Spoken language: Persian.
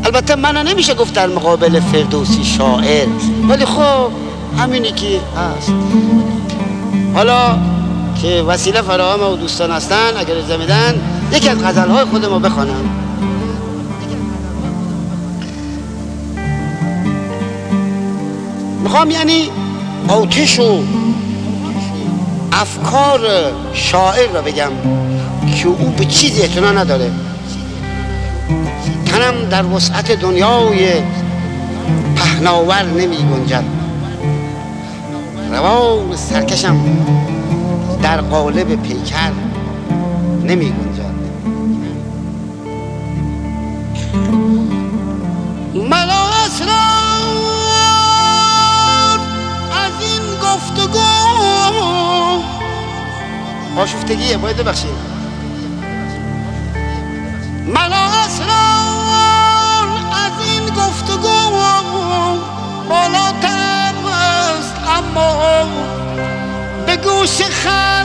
البته منو نمیشه گفت در مقابل فردوسی شاعر، ولی خب همینی که هست. حالا که وسیله فراهم و دوستان هستن، اگر اجازه میدن یکی از غزلهای خودمو بخوانم. میخوام یعنی آتش و افکار شاعر را بگم که او به چیزی اعتنا نداره. تنم در وسعت دنیای پهناور نمی گنجد، روان سرکشم در قالب پیکر نمی گنجد. ملا اسرار از این گفتگو آشفتگیه، باید ببخشید. ملا اسرار از این گفتگو بالاتر است، اما به گوش خلق